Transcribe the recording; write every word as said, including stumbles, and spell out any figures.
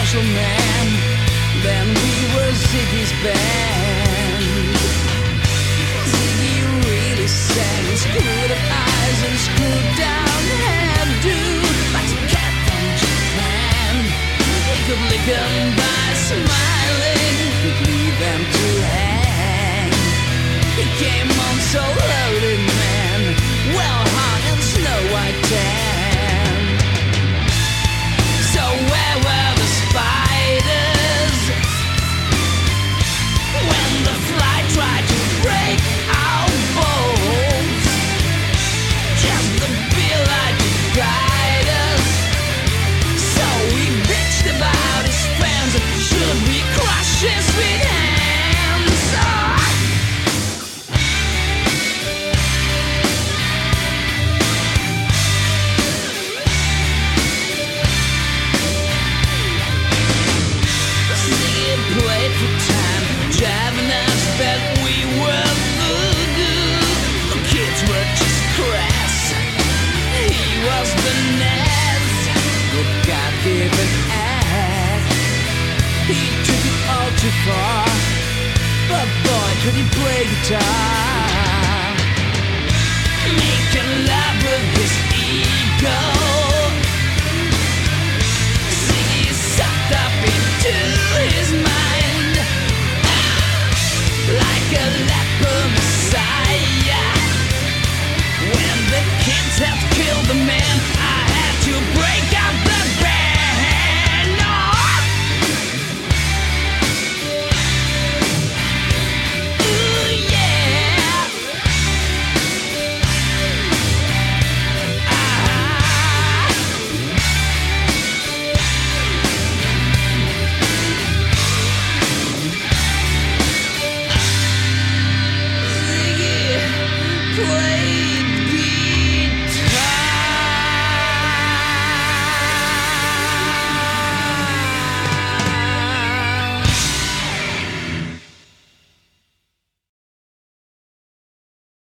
Marshall Man. Then we were Ziggy's band. Ziggy really sang, screwed up eyes and screwed down hairdo. Like a cat from Japan, he could lick them by smiling, could leave them to hang. He came on so loaded, man, well hung in snow white tan. So where were the spiders when the fly tried to break our bones? Just the beer light to guide us. So we bitched about his friends. Should we crush his sweet hands? Oh. Played for time, driving us bet we were voodoo. The kids were just crass, he was the Nez, the God-given ass. He took it all too far, but boy could he play guitar.